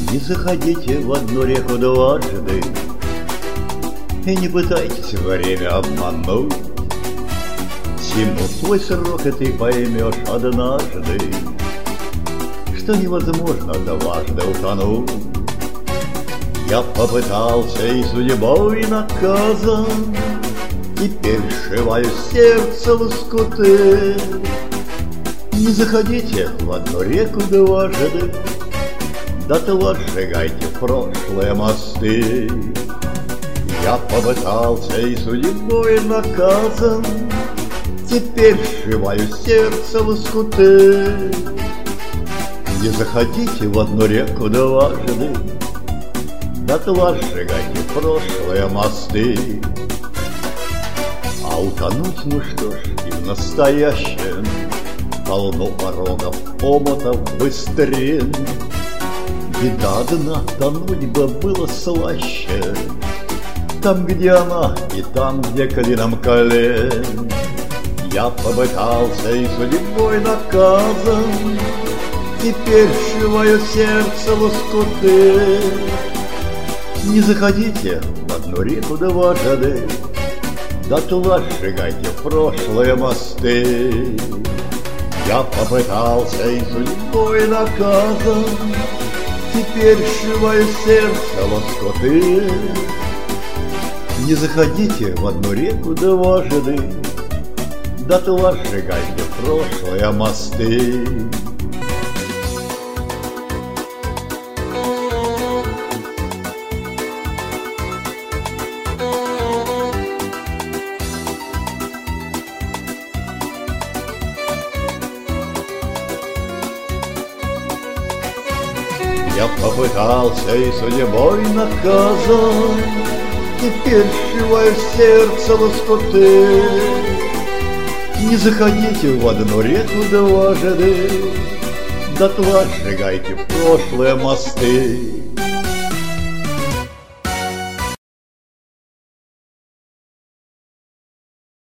Не заходите в одну реку дважды и не пытайтесь время обмануть. Всему свой срок, и ты поймешь однажды, что невозможно дважды утонуть. Я попытался и судьбой наказан, теперь сшиваю сердце в лоскуты. Не заходите в одну реку дважды, дотла сжигайте прошлые мосты. Я попытался и судьбой наказан, теперь сшиваю сердце в лоскуты. Не заходите в одну реку дважды, дотла сжигайте прошлые мосты. А утонуть, ну что ж, и в настоящем полно порогов, омотов, быстрин. Беда дна, тонуть бы было слаще, там, где она, и там, где клином колен. Я попытался и судьбой наказан, теперь сшиваю сердце в лоскуты. Не заходите в одну реку дважды, дотла сжигайте прошлые мосты. Я попытался и судьбой наказан, теперь сшиваю сердце в лоскуты. Не заходите в одну реку дважды, дотла сжигайте прошлые мосты. Я попытался и судьбой наказан, теперь сшиваю сердце в лоскуты. Не заходите в одну реку дважды, дотла сжигайте прошлые мосты.